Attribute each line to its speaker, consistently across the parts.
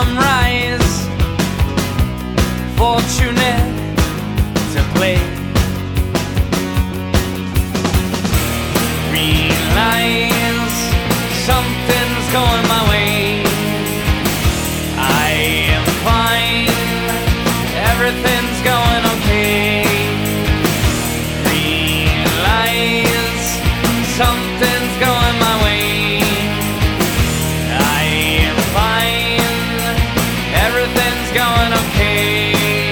Speaker 1: rise, fortunate to play. Realize something's going my way. I am fine, everything's going okay. Realize something's going my way. I am fine, everything's going okay.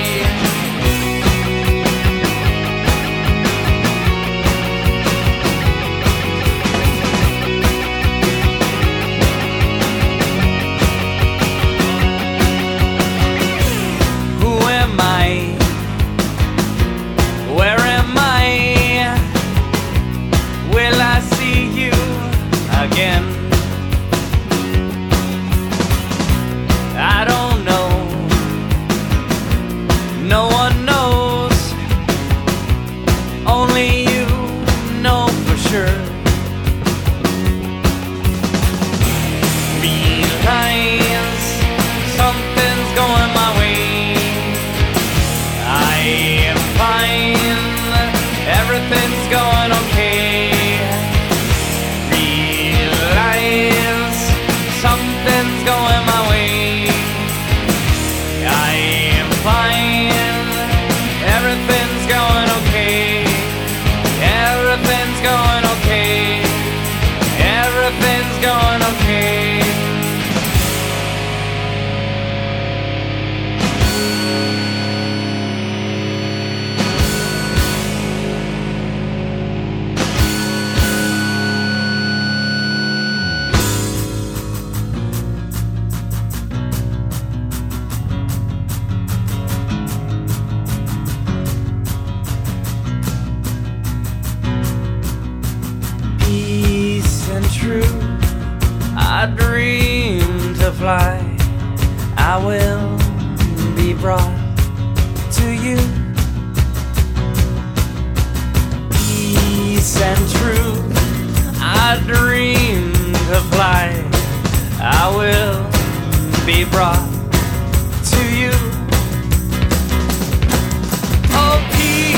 Speaker 1: Where am I? Will I see you again? I don't know. No one knows. Only you know for sure. Realize something's going my way. I am fine, everything's going okay. Realize something's going my way. I am fine, everything's going okay. Everything's going okay. Everything's going okay. Peace and true, I dream to fly. I will be brought to you. Peace and true, I dream to fly. I will be brought to you. Oh, peace.